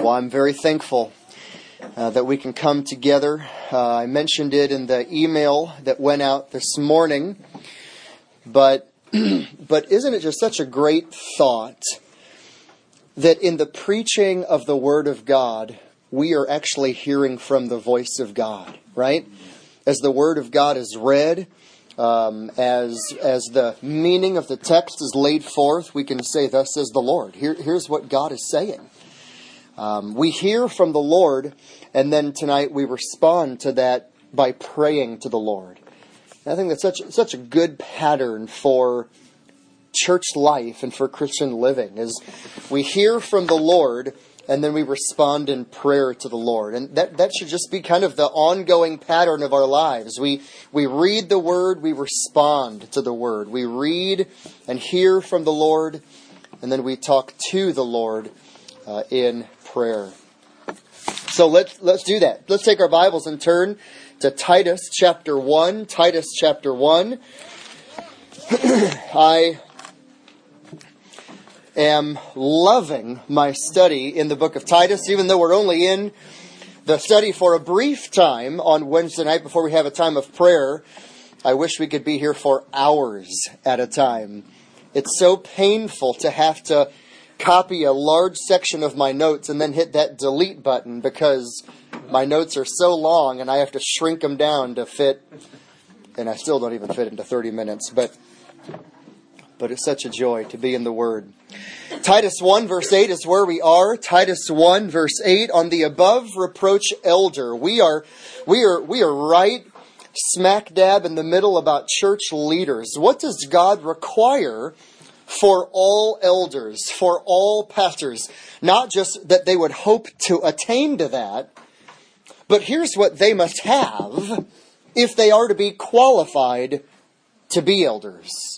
Well, I'm very thankful that we can come together. I mentioned it in the email that went out this morning, but isn't it just such a great thought that in the preaching of the Word of God, we are actually hearing from the voice of God, right? As the Word of God is read, as the meaning of the text is laid forth, we can say, "Thus says the Lord." Here's what God is saying. We hear from the Lord, and then tonight we respond to that by praying to the Lord. And I think that's such a good pattern for church life and for Christian living, is we hear from the Lord, and then we respond in prayer to the Lord. And that should just be kind of the ongoing pattern of our lives. We read the Word, we respond to the Word. We read and hear from the Lord, and then we talk to the Lord in prayer. So let's do that. Let's take our Bibles and turn to Titus chapter 1. Titus chapter 1. I am loving my study in the book of Titus, even though we're only in the study for a brief time on Wednesday night before we have a time of prayer. I wish we could be here for hours at a time. It's so painful to have to copy a large section of my notes and then hit that delete button because my notes are so long and I have to shrink them down to fit, and I still don't even fit into 30 minutes, but it's such a joy to be in the Word. Titus 1 verse 8 is where we are. Titus 1 verse 8, on the above reproach elder. We are right smack dab in the middle about church leaders. What does God require for all elders, for all pastors? Not just that they would hope to attain to that, but here's what they must have if they are to be qualified to be elders.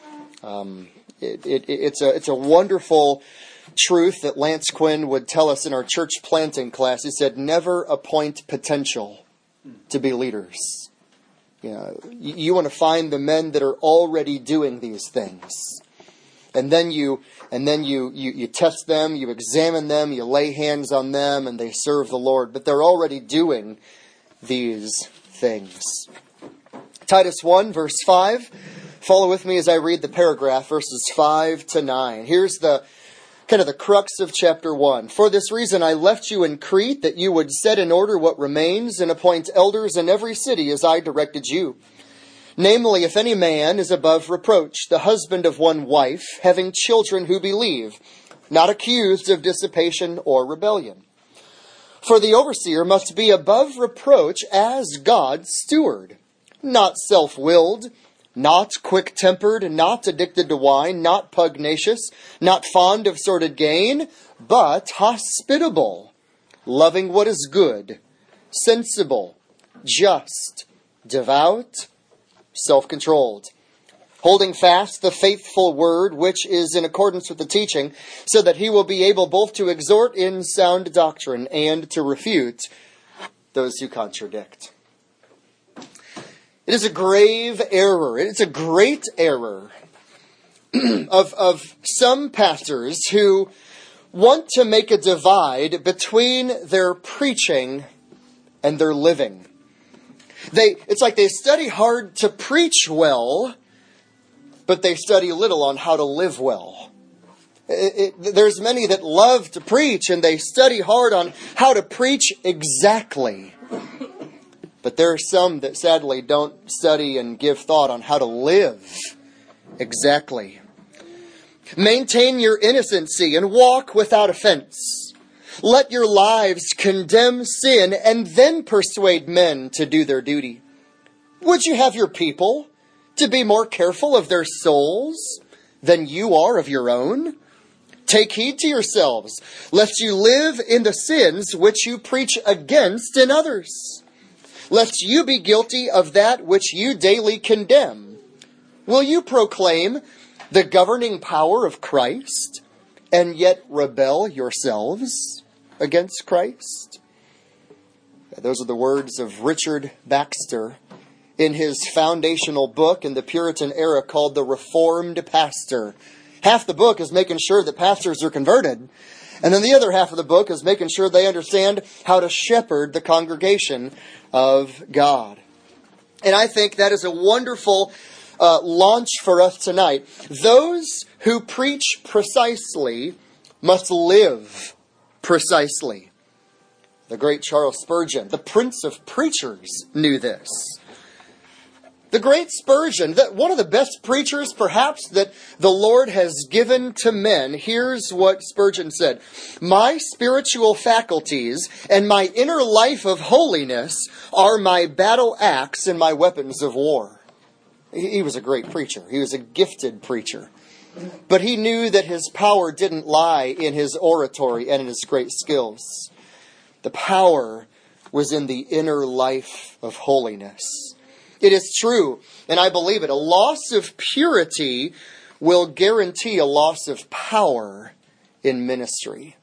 It's a wonderful truth that Lance Quinn would tell us in our church planting class. He said, never appoint potential to be leaders. You want to find the men that are already doing these things. And then you test them, you examine them, you lay hands on them, and they serve the Lord. But they're already doing these things. Titus 1, verse 5. Follow with me as I read the paragraph, verses 5 to 9. Here's the kind of the crux of chapter 1. For this reason I left you in Crete, that you would set in order what remains and appoint elders in every city as I directed you. Namely, if any man is above reproach, the husband of one wife, having children who believe, not accused of dissipation or rebellion. For the overseer must be above reproach as God's steward, not self-willed, not quick-tempered, not addicted to wine, not pugnacious, not fond of sordid gain, but hospitable, loving what is good, sensible, just, devout, self-controlled, holding fast the faithful word which is in accordance with the teaching, so that he will be able both to exhort in sound doctrine and to refute those who contradict. It is a grave error. It's a great error of some pastors who want to make a divide between their preaching and their living. It's like they study hard to preach well, but they study little on how to live well. There's many that love to preach, and they study hard on how to preach exactly. But there are some that sadly don't study and give thought on how to live exactly. Maintain your innocency and walk without offense. Let your lives condemn sin and then persuade men to do their duty. Would you have your people to be more careful of their souls than you are of your own? Take heed to yourselves, lest you live in the sins which you preach against in others, lest you be guilty of that which you daily condemn. Will you proclaim the governing power of Christ and yet rebel yourselves against Christ? Those are the words of Richard Baxter in his foundational book in the Puritan era called The Reformed Pastor. Half the book is making sure that pastors are converted, And then the other half of the book is making sure they understand how to shepherd the congregation of God. And I think that is a wonderful launch for us tonight. Those who preach precisely must live precisely. The great Charles Spurgeon, the Prince of Preachers, knew this. The great Spurgeon, one of the best preachers perhaps that the Lord has given to men, here's what Spurgeon said: "My spiritual faculties and my inner life of holiness are my battle axe and my weapons of war." He was a great preacher. He was a gifted preacher. But he knew that his power didn't lie in his oratory and in his great skills. The power was in the inner life of holiness. It is true, and I believe it, a loss of purity will guarantee a loss of power in ministry.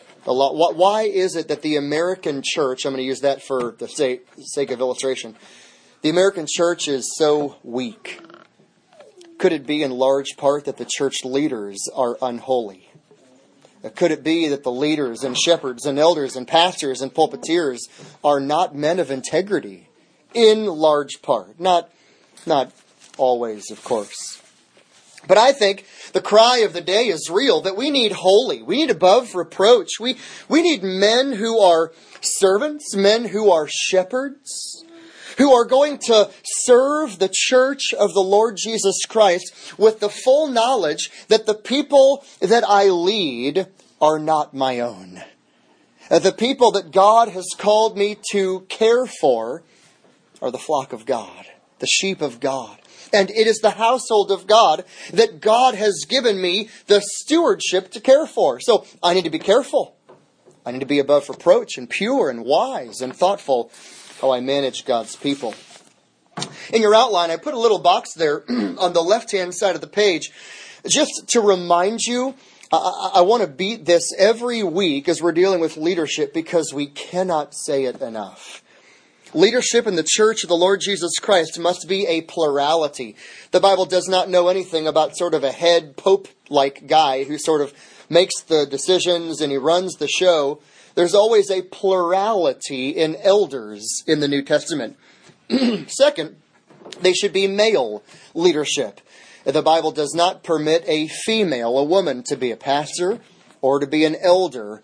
Why is it that the American church, I'm going to use that for the sake of illustration, the American church is so weak? Could it be in large part that the church leaders are unholy? Could it be that the leaders and shepherds and elders and pastors and pulpiteers are not men of integrity? In large part. Not always, of course. But I think the cry of the day is real, that we need holy. We need above reproach. We need men who are servants, men who are shepherds, who are going to serve the church of the Lord Jesus Christ with the full knowledge that the people that I lead are not my own. The people that God has called me to care for are the flock of God, the sheep of God. And it is the household of God that God has given me the stewardship to care for. So I need to be careful. I need to be above reproach and pure and wise and thoughtful how I manage God's people. In your outline, I put a little box there on the left-hand side of the page just to remind you. I want to beat this every week as we're dealing with leadership because we cannot say it enough. Leadership in the church of the Lord Jesus Christ must be a plurality. The Bible does not know anything about sort of a head pope-like guy who sort of makes the decisions and he runs the show. There's always a plurality in elders in the New Testament. Second, they should be male leadership. The Bible does not permit a female, a woman, to be a pastor or to be an elder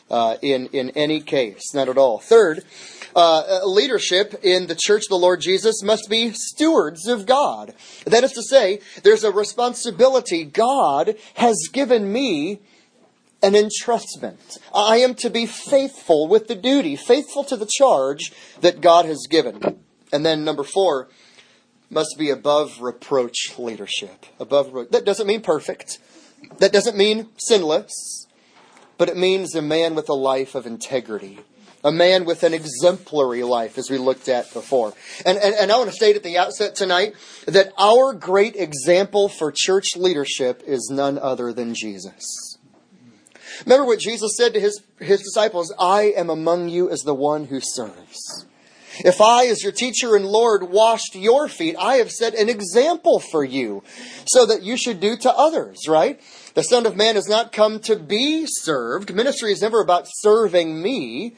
in any case. Not at all. Third, leadership in the church of the Lord Jesus must be stewards of God. That is to say, there's a responsibility. God has given me an entrustment. I am to be faithful with the duty, faithful to the charge that God has given. And then number 4, must be above reproach leadership. That doesn't mean perfect. That doesn't mean sinless. But it means a man with a life of integrity. A man with an exemplary life, as we looked at before. And I want to state at the outset tonight that our great example for church leadership is none other than Jesus. Remember what Jesus said to his disciples: "I am among you as the one who serves. If I, as your teacher and Lord, washed your feet, I have set an example for you so that you should do to others," right? The Son of Man has not come to be served. Ministry is never about serving me.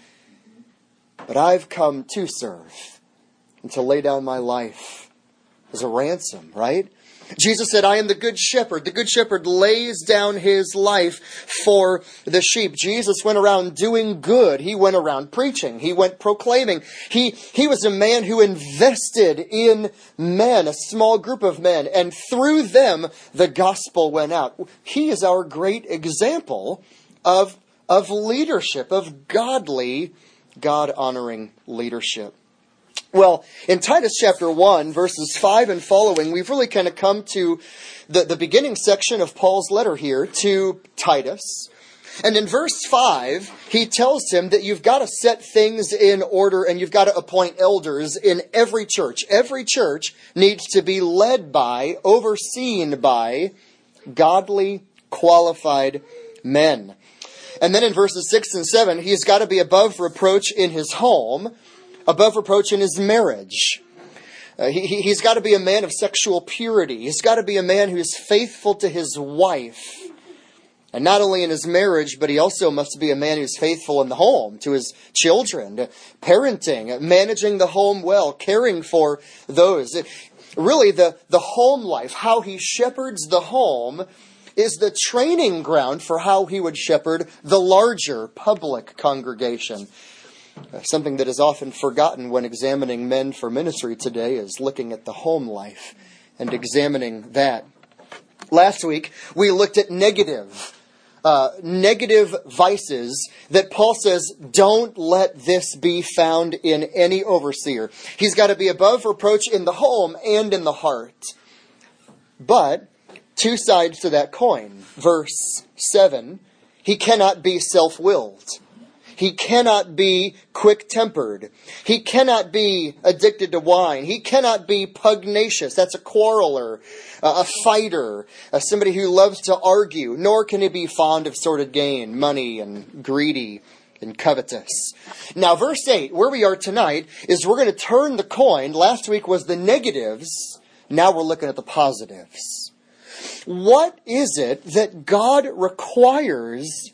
But I've come to serve and to lay down my life as a ransom, right? Jesus said, "I am the good shepherd." The good shepherd lays down his life for the sheep. Jesus went around doing good. He went around preaching. He went proclaiming. He was a man who invested in men, a small group of men, and through them the gospel went out. He is our great example of leadership, of godly, God-honoring leadership. Well, in Titus chapter 1, verses 5 and following, we've really kind of come to the beginning section of Paul's letter here to Titus. And in verse 5, he tells him that you've got to set things in order and you've got to appoint elders in every church. Every church needs to be led by, overseen by, godly, qualified men. And then in verses 6 and 7, he's got to be above reproach in his home, above reproach in his marriage. He's got to be a man of sexual purity. He's got to be a man who is faithful to his wife. And not only in his marriage, but he also must be a man who's faithful in the home, to his children, parenting, managing the home well, caring for those. Really, the home life, how he shepherds the home, is the training ground for how he would shepherd the larger public congregation. Something that is often forgotten when examining men for ministry today is looking at the home life and examining that. Last week, we looked at negative vices that Paul says, don't let this be found in any overseer. He's got to be above reproach in the home and in the heart. But two sides to that coin. Verse 7, he cannot be self-willed. He cannot be quick-tempered. He cannot be addicted to wine. He cannot be pugnacious. That's a quarreler, a fighter, somebody who loves to argue. Nor can he be fond of sordid gain, money, and greedy and covetous. Now, verse 8, where we are tonight, is we're going to turn the coin. Last week was the negatives. Now we're looking at the positives. What is it that God requires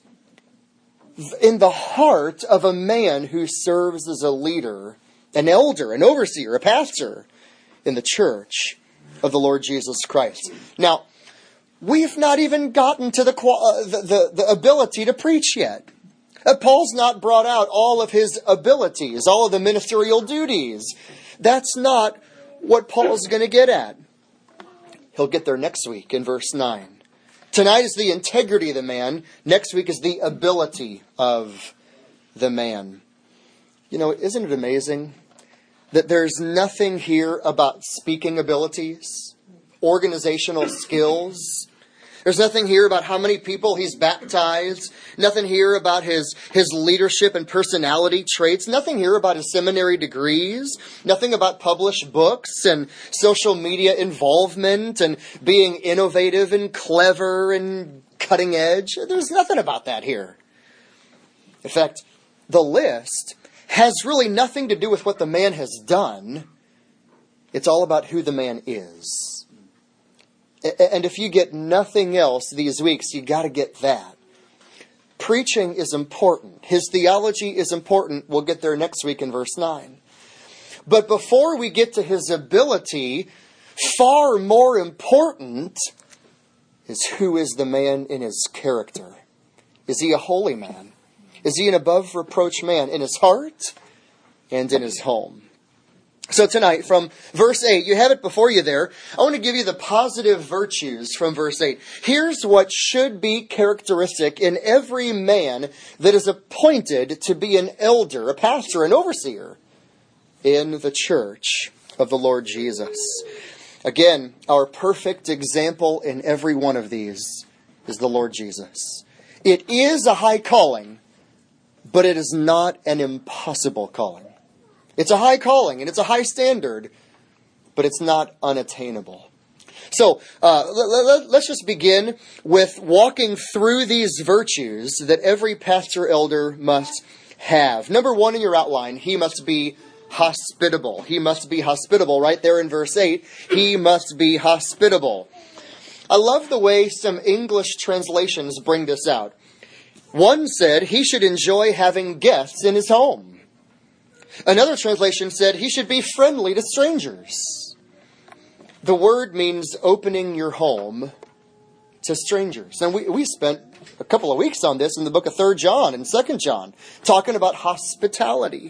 in the heart of a man who serves as a leader, an elder, an overseer, a pastor in the church of the Lord Jesus Christ? Now, we've not even gotten to the ability to preach yet. Paul's not brought out all of his abilities, all of the ministerial duties. That's not what Paul's going to get at. He'll get there next week in verse 9. Tonight is the integrity of the man. Next week is the ability of the man. You know, isn't it amazing that there's nothing here about speaking abilities, organizational skills? There's nothing here about how many people he's baptized. Nothing here about his leadership and personality traits. Nothing here about his seminary degrees. Nothing about published books and social media involvement and being innovative and clever and cutting edge. There's nothing about that here. In fact, the list has really nothing to do with what the man has done. It's all about who the man is. And if you get nothing else these weeks, you got to get that. Preaching is important. His theology is important. We'll get there next week in verse 9. But before we get to his ability, far more important is who is the man in his character. Is he a holy man? Is he an above reproach man in his heart and in his home? So tonight, from verse 8, you have it before you there. I want to give you the positive virtues from verse 8. Here's what should be characteristic in every man that is appointed to be an elder, a pastor, an overseer in the church of the Lord Jesus. Again, our perfect example in every one of these is the Lord Jesus. It is a high calling, but it is not an impossible calling. It's a high calling and it's a high standard, but it's not unattainable. So let's just begin with walking through these virtues that every pastor elder must have. Number one in your outline, he must be hospitable. He must be hospitable. Right there in verse 8, he must be hospitable. I love the way some English translations bring this out. One said he should enjoy having guests in his home. Another translation said he should be friendly to strangers. The word means opening your home to strangers. And we spent a couple of weeks on this in the book of 3 John and 2 John, talking about hospitality.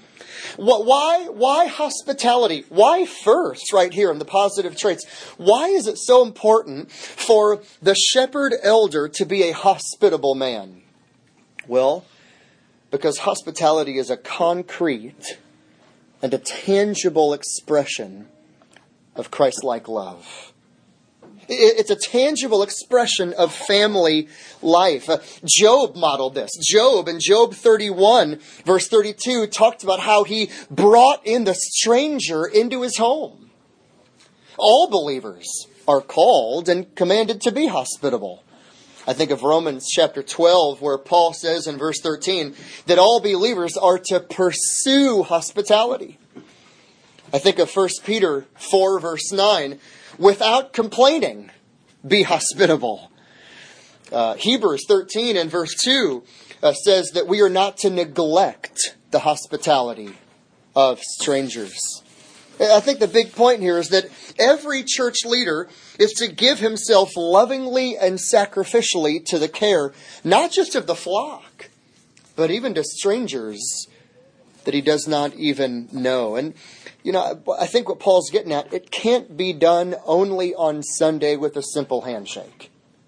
Why hospitality? Why first, right here in the positive traits? Why is it so important for the shepherd elder to be a hospitable man? Well, because hospitality is a concrete and a tangible expression of Christ-like love. It's a tangible expression of family life. Job modeled this. Job in Job 31, verse 32, talked about how he brought in the stranger into his home. All believers are called and commanded to be hospitable. I think of Romans chapter 12, where Paul says in verse 13 that all believers are to pursue hospitality. I think of 1 Peter 4, verse 9, without complaining, be hospitable. Hebrews 13 and verse 2 says that we are not to neglect the hospitality of strangers. I think the big point here is that every church leader is to give himself lovingly and sacrificially to the care, not just of the flock, but even to strangers that he does not even know. And, I think what Paul's getting at, it can't be done only on Sunday with a simple handshake.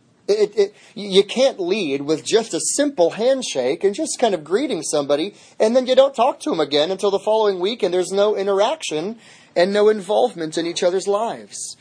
You can't lead with just a simple handshake and just kind of greeting somebody, and then you don't talk to them again until the following week, and there's no interaction and no involvement in each other's lives.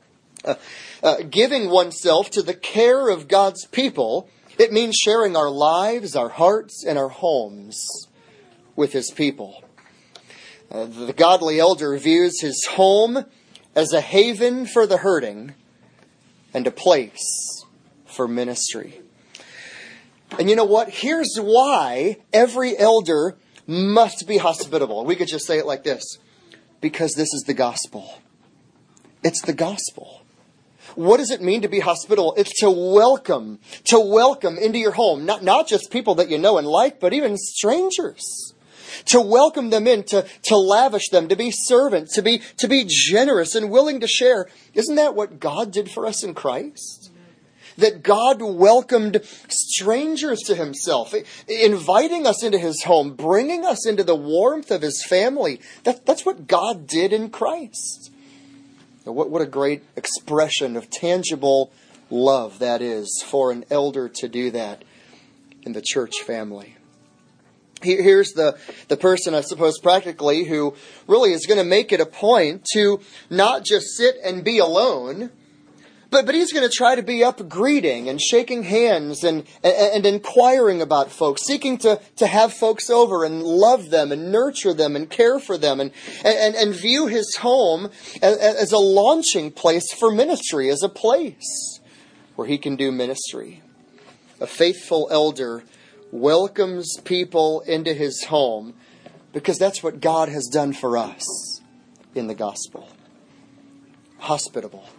Giving oneself to the care of God's people, it means sharing our lives, our hearts, and our homes with His people. The godly elder views his home as a haven for the hurting and a place for ministry. And you know what? Here's why every elder must be hospitable. We could just say it like this: because this is the gospel. It's the gospel. What does it mean to be hospitable? It's to welcome into your home, not just people that you know and like, but even strangers. To welcome them in, to lavish them, to be servants, to be generous and willing to share. Isn't that what God did for us in Christ? That God welcomed strangers to Himself, inviting us into His home, bringing us into the warmth of His family. That's what God did in Christ. What a great expression of tangible love that is for an elder to do that in the church family. Here's the person, I suppose, practically, who really is going to make it a point to not just sit and be alone, but he's going to try to be up greeting and shaking hands and inquiring about folks, seeking to have folks over and love them and nurture them and care for them and view his home as a launching place for ministry, as a place where he can do ministry. A faithful elder welcomes people into his home because that's what God has done for us in the gospel. Hospitable.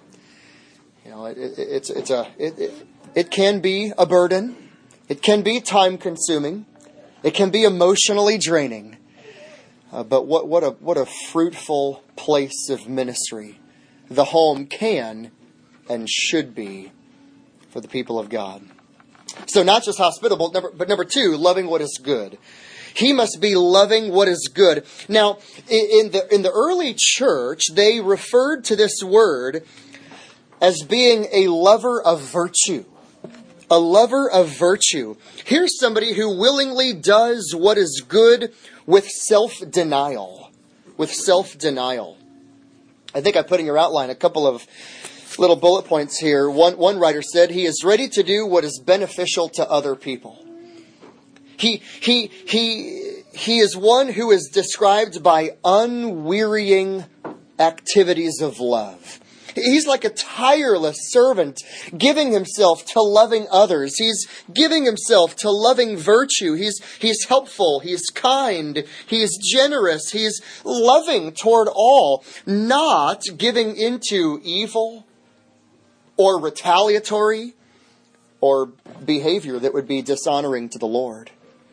It can be a burden. It can be time consuming. It can be emotionally draining. But what a fruitful place of ministry the home can and should be for the people of God. So not just hospitable, but number two, loving what is good. He must be loving what is good. Now, in the early church, they referred to this word as being a lover of virtue. A lover of virtue. Here's somebody who willingly does what is good with self-denial. With self-denial. I think I put in your outline a couple of little bullet points here. One writer said, he is ready to do what is beneficial to other people. He is one who is described by unwearying activities of love. He's like a tireless servant, giving himself to loving others. He's giving himself to loving virtue. He's helpful. He's kind. He's generous. He's loving toward all, not giving into evil or retaliatory or behavior that would be dishonoring to the Lord.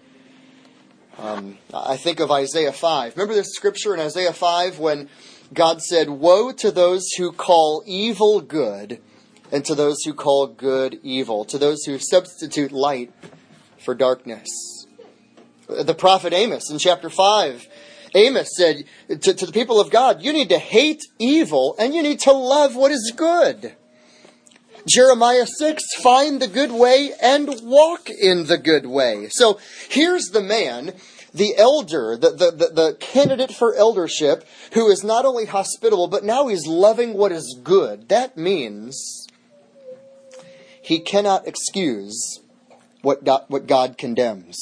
I think of Isaiah 5. Remember this scripture in Isaiah 5 when God said, "Woe to those who call evil good, and to those who call good evil, to those who substitute light for darkness." The prophet Amos in chapter 5, Amos said to the people of God, you need to hate evil and you need to love what is good. Jeremiah 6, find the good way and walk in the good way. So here's the man, the elder, the candidate for eldership, who is not only hospitable, but now he's loving what is good. That means he cannot excuse what God condemns.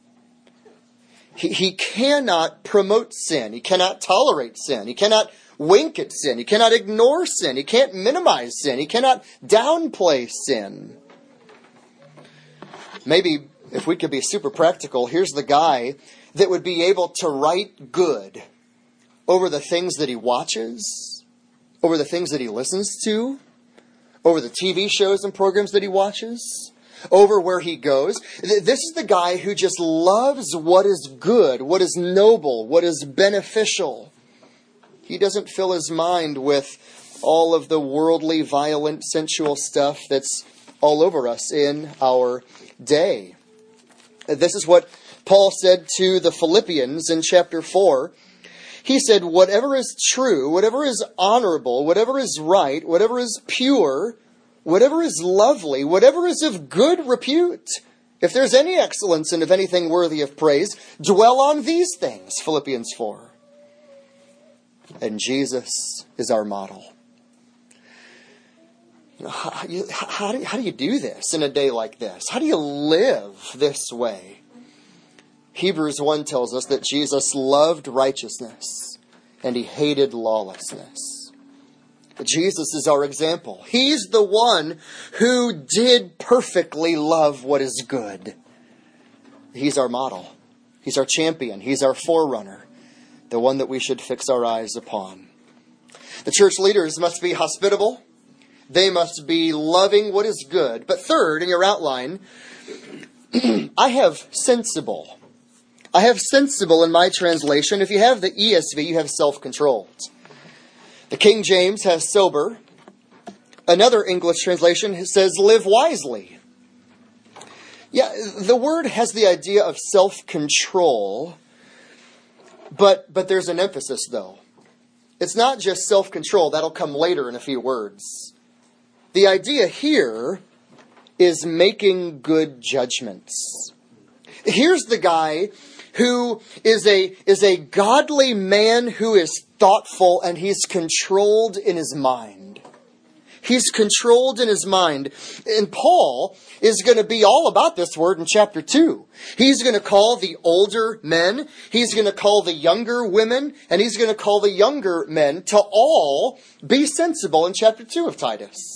He cannot promote sin. He cannot tolerate sin. He cannot wink at sin. He cannot ignore sin. He can't minimize sin. He cannot downplay sin. Maybe if we could be super practical, here's the guy that would be able to write good over the things that he watches, over the things that he listens to, over the TV shows and programs that he watches, over where he goes. This is the guy who just loves what is good, what is noble, what is beneficial. He doesn't fill his mind with all of the worldly, violent, sensual stuff that's all over us in our day. This is what Paul said to the Philippians in chapter 4. He said, whatever is true, whatever is honorable, whatever is right, whatever is pure, whatever is lovely, whatever is of good repute, if there's any excellence and if anything worthy of praise, dwell on these things, Philippians 4. And Jesus is our model. How do you do this in a day like this? How do you live this way? Hebrews 1 tells us that Jesus loved righteousness and he hated lawlessness. Jesus is our example. He's the one who did perfectly love what is good. He's our model. He's our champion. He's our forerunner. The one that we should fix our eyes upon. The church leaders must be hospitable. They must be loving what is good. But third, in your outline, I have sensible. I have sensible in my translation. If you have the ESV, you have self-controlled. The King James has sober. Another English translation says live wisely. Yeah, the word has the idea of self-control, but there's an emphasis, though. It's not just self-control. That'll come later in a few words. The idea here is making good judgments. Here's the guy who is a godly man who is thoughtful and he's controlled in his mind. He's controlled in his mind. And Paul is going to be all about this word in chapter 2. He's going to call the older men, he's going to call the younger women, and he's going to call the younger men to all be sensible in chapter 2 of Titus.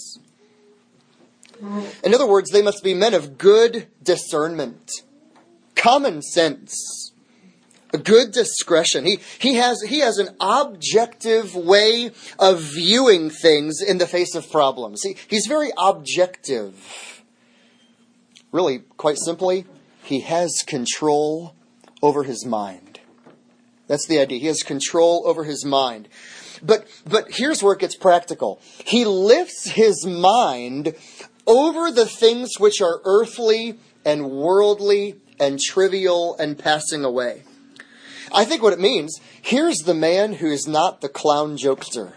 In other words, they must be men of good discernment, common sense, a good discretion. He has an objective way of viewing things in the face of problems. He's very objective. Really, quite simply, he has control over his mind. That's the idea. He has control over his mind. But here's where it gets practical. He lifts his mind over the things which are earthly and worldly and trivial and passing away. I think what it means, here's the man who is not the clown jokester.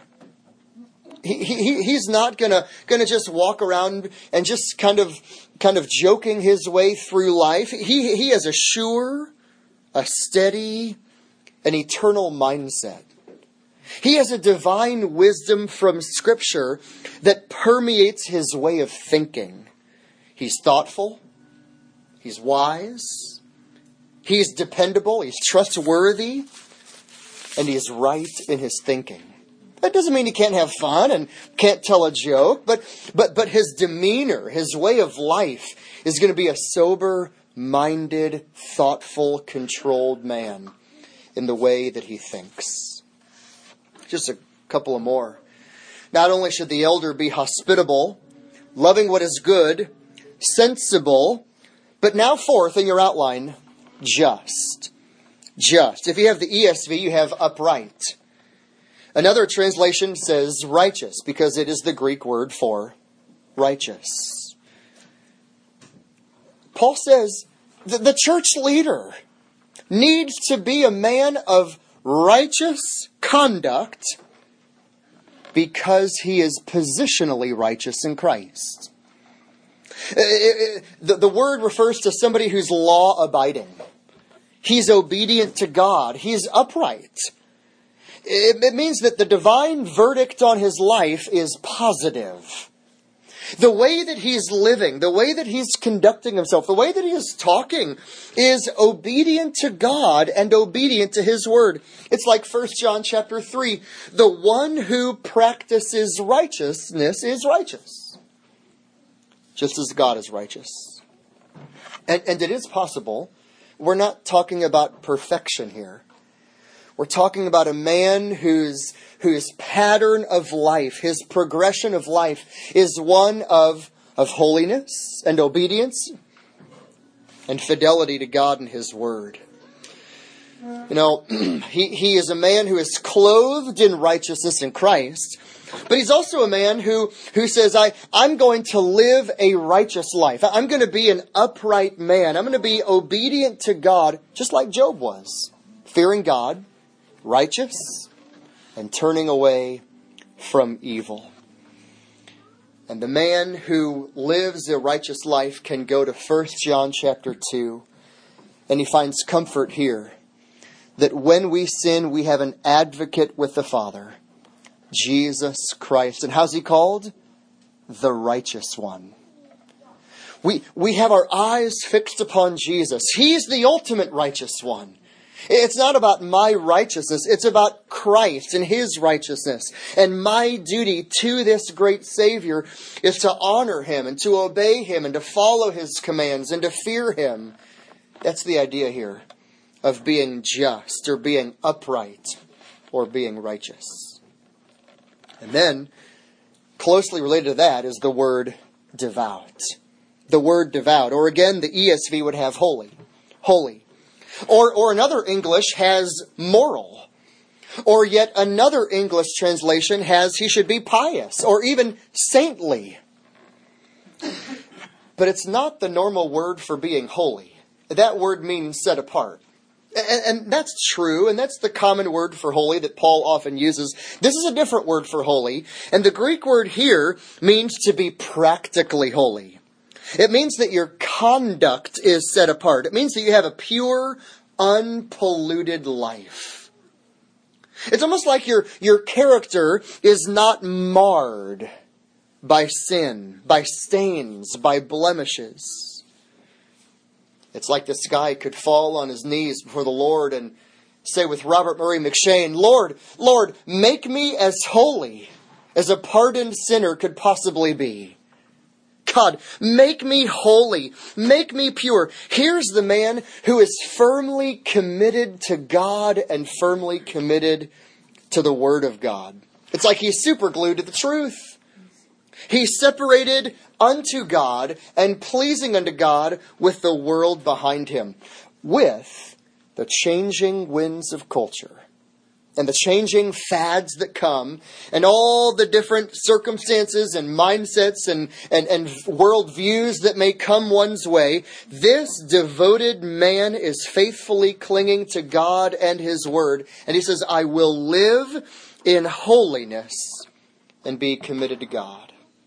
He's not gonna just walk around and just kind of joking his way through life. He has a sure, a steady, an eternal mindset. He has a divine wisdom from Scripture that permeates his way of thinking. He's thoughtful. He's wise. He's dependable. He's trustworthy. And he's right in his thinking. That doesn't mean he can't have fun and can't tell a joke, but his demeanor, his way of life is going to be a sober-minded, thoughtful, controlled man in the way that he thinks. Just a couple of more. Not only should the elder be hospitable, loving what is good, sensible, but now fourth in your outline, just. Just. If you have the ESV, you have upright. Another translation says righteous, because it is the Greek word for righteous. Paul says that the church leader needs to be a man of righteous conduct because he is positionally righteous in Christ. The word refers to somebody who's law-abiding. He's obedient to God. He's upright. It means that the divine verdict on his life is positive. The way that he's living, the way that he's conducting himself, the way that he is talking is obedient to God and obedient to his word. It's like 1 John chapter 3. The one who practices righteousness is righteous, just as God is righteous. And it is possible. We're not talking about perfection here. We're talking about a man whose pattern of life, his progression of life, is one of of holiness and obedience and fidelity to God and His Word. You know, he is a man who is clothed in righteousness in Christ, but he's also a man who says, I'm going to live a righteous life. I'm going to be an upright man. I'm going to be obedient to God, just like Job was, fearing God, righteous, and turning away from evil. And the man who lives a righteous life can go to 1 John chapter 2, and he finds comfort here that when we sin, we have an advocate with the Father, Jesus Christ. And how's He called? The Righteous One. We have our eyes fixed upon Jesus. He's the ultimate righteous one. It's not about my righteousness. It's about Christ and His righteousness. And my duty to this great Savior is to honor Him and to obey Him and to follow His commands and to fear Him. That's the idea here of being just or being upright or being righteous. And then, closely related to that is the word devout. The word devout, or again, the ESV would have holy. Holy. Or another English has moral. Or yet another English translation has he should be pious or even saintly. But it's not the normal word for being holy. That word means set apart. And that's true, and that's the common word for holy that Paul often uses. This is a different word for holy, and the Greek word here means to be practically holy. It means that your conduct is set apart. It means that you have a pure, unpolluted life. It's almost like your character is not marred by sin, by stains, by blemishes. It's like this guy could fall on his knees before the Lord and say with Robert Murray McShane, Lord, make me as holy as a pardoned sinner could possibly be. God, make me holy. Make me pure. Here's the man who is firmly committed to God and firmly committed to the Word of God. It's like he's superglued to the truth. He's separated unto God and pleasing unto God with the world behind him, with the changing winds of culture and the changing fads that come and all the different circumstances and mindsets and worldviews that may come one's way. This devoted man is faithfully clinging to God and His Word. And he says, I will live in holiness and be committed to God.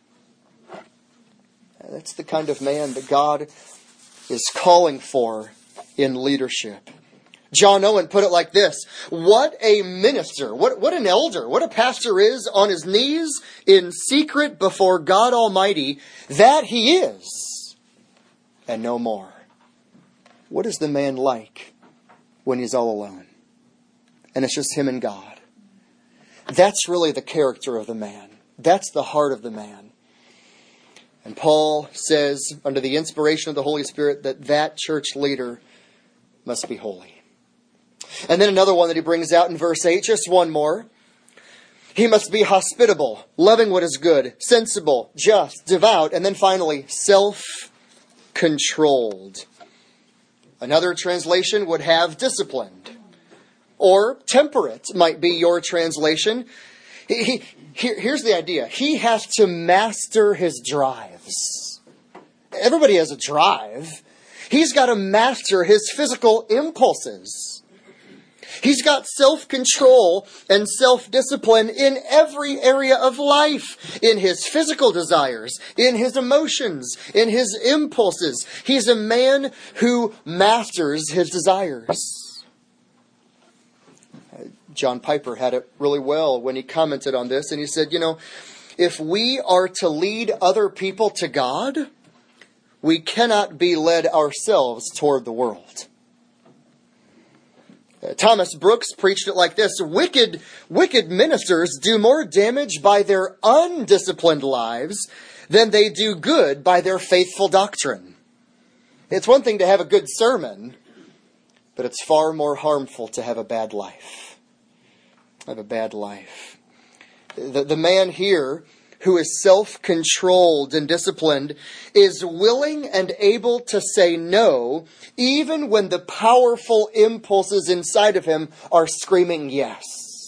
That's the kind of man that God is calling for in leadership. John Owen put it like this: what a minister, what an elder, what a pastor is on his knees in secret before God Almighty, that he is, and no more. What is the man like when he's all alone? And it's just him and God. That's really the character of the man. That's the heart of the man. And Paul says, under the inspiration of the Holy Spirit, that church leader must be holy. And then another one that he brings out in verse 8, just one more. He must be hospitable, loving what is good, sensible, just, devout, and then finally, self-controlled. Another translation would have disciplined. Or temperate might be your translation. Here's the idea. He has to master his drives. Everybody has a drive. He's got to master his physical impulses. He's got self-control and self-discipline in every area of life. In his physical desires, in his emotions, in his impulses. He's a man who masters his desires. John Piper had it really well when he commented on this, and he said, if we are to lead other people to God, we cannot be led ourselves toward the world. Thomas Brooks preached it like this: wicked ministers do more damage by their undisciplined lives than they do good by their faithful doctrine. It's one thing to have a good sermon, but it's far more harmful to have a bad life. The man here who is self-controlled and disciplined is willing and able to say no, even when the powerful impulses inside of him are screaming yes.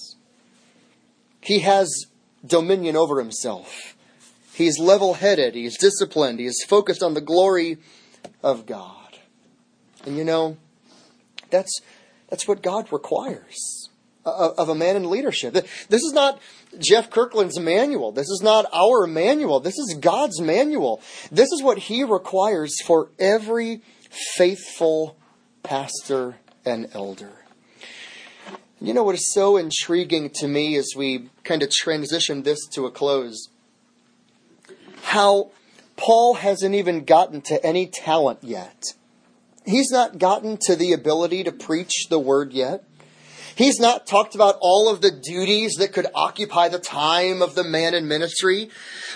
He has dominion over himself. He's level-headed. He's disciplined. He's focused on the glory of God. And you know, that's what God requires of a man in leadership. This is not Jeff Kirkland's manual. This is not our manual. This is God's manual. This is what He requires for every faithful pastor and elder. You know what is so intriguing to me as we kind of transition this to a close? How Paul hasn't even gotten to any talent yet. He's not gotten to the ability to preach the word yet. He's not talked about all of the duties that could occupy the time of the man in ministry.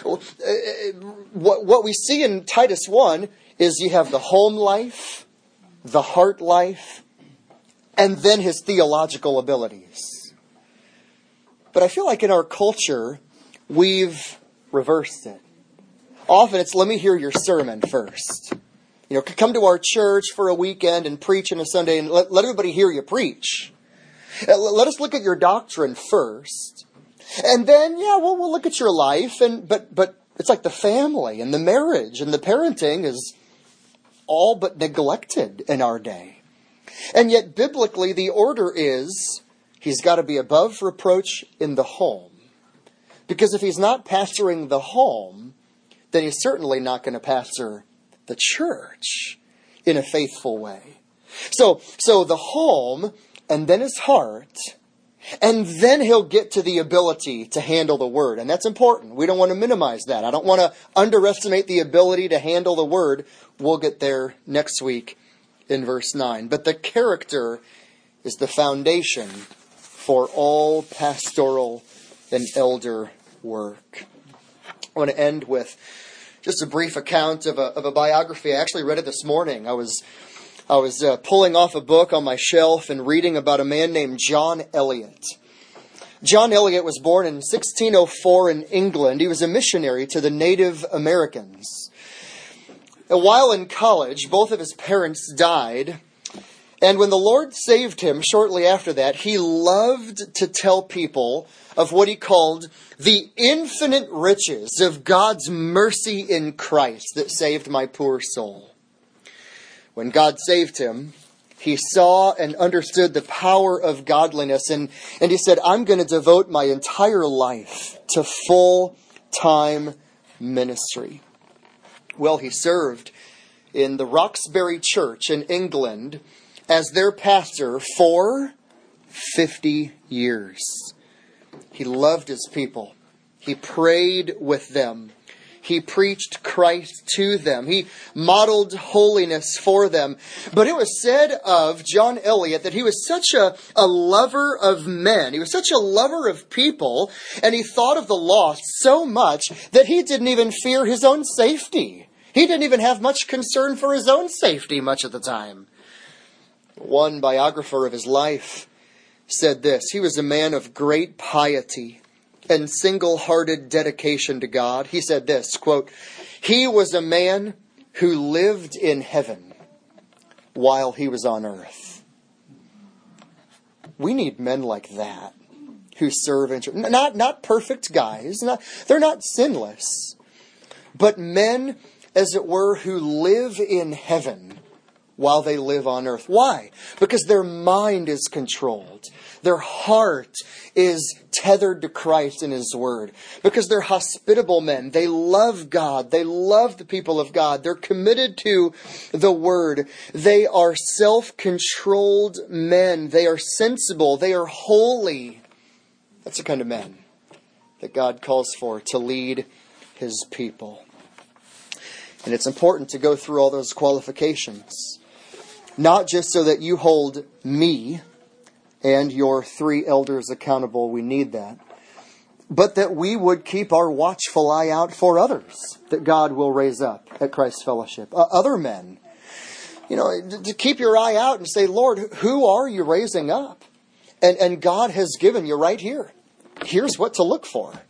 What we see in Titus 1 is you have the home life, the heart life, and then his theological abilities. But I feel like in our culture, we've reversed it. Often it's, let me hear your sermon first. You know, come to our church for a weekend and preach on a Sunday and let everybody hear you preach. Let us look at your doctrine first. And then, we'll look at your life. But it's like the family and the marriage and the parenting is all but neglected in our day. And yet, biblically, the order is he's got to be above reproach in the home. Because if he's not pastoring the home, then he's certainly not going to pastor the church in a faithful way. So the home, and then his heart, and then he'll get to the ability to handle the word. And that's important. We don't want to minimize that. I don't want to underestimate the ability to handle the word. We'll get there next week in verse 9. But the character is the foundation for all pastoral and elder work. I want to end with just a brief account of a biography. I actually read it this morning. I was pulling off a book on my shelf and reading about a man named John Eliot. John Eliot was born in 1604 in England. He was a missionary to the Native Americans. While in college, both of his parents died. And when the Lord saved him shortly after that, he loved to tell people of what he called the infinite riches of God's mercy in Christ that saved my poor soul. When God saved him, he saw and understood the power of godliness. And he said, I'm going to devote my entire life to full-time ministry. Well, he served in the Roxbury Church in England as their pastor for 50 years. He loved his people. He prayed with them. He preached Christ to them. He modeled holiness for them. But it was said of John Eliot that he was such a lover of men. He was such a lover of people. And he thought of the lost so much that he didn't even fear his own safety. He didn't even have much concern for his own safety much of the time. One biographer of his life said this: he was a man of great piety and single-hearted dedication to God. He said this, quote, he was a man who lived in heaven while he was on earth. We need men like that who serve in church. Not perfect guys. They're not sinless. But men, as it were, who live in heaven while they live on earth. Why? Because their mind is controlled. Their heart is tethered to Christ and His Word. Because they're hospitable men. They love God. They love the people of God. They're committed to the Word. They are self-controlled men. They are sensible. They are holy. That's the kind of men that God calls for to lead His people. And it's important to go through all those qualifications. Not just so that you hold me and your 3 elders accountable, we need that, but that we would keep our watchful eye out for others that God will raise up at Christ Fellowship. Other men. You know, to keep your eye out and say, Lord, who are you raising up? And God has given you right here. Here's what to look for.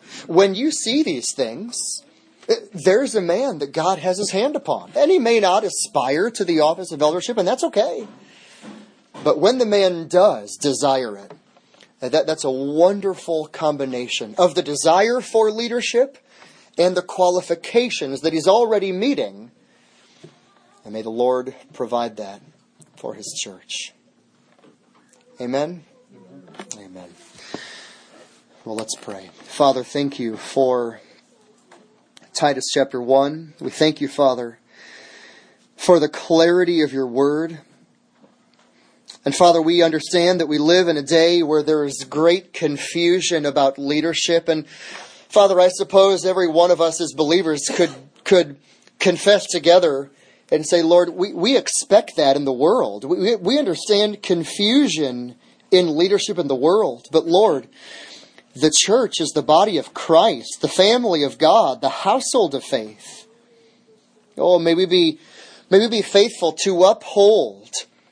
when you see these things, there's a man that God has his hand upon. And he may not aspire to the office of eldership, and that's okay. But when the man does desire it, that's a wonderful combination of the desire for leadership and the qualifications that he's already meeting. And may the Lord provide that for his church. Amen? Amen. Well, let's pray. Father, thank you for Titus chapter 1. We thank you, Father, for the clarity of your word. And Father, we understand that we live in a day where there is great confusion about leadership. And Father, I suppose every one of us as believers could confess together and say, Lord, we expect that in the world. We understand confusion in leadership in the world. But Lord, the church is the body of Christ, the family of God, the household of faith. Oh, may we be faithful to uphold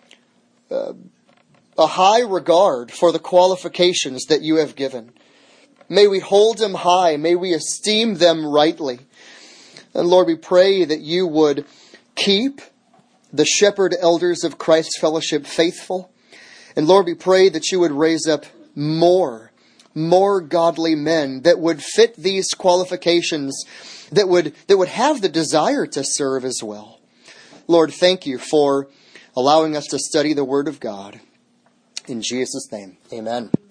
a high regard for the qualifications that you have given. May we hold them high. May we esteem them rightly. And Lord, we pray that you would keep the shepherd elders of Christ's fellowship faithful. And Lord, we pray that you would raise up more godly men that would fit these qualifications, that would have the desire to serve as well. Lord, thank you for allowing us to study the Word of God. In Jesus' name, amen.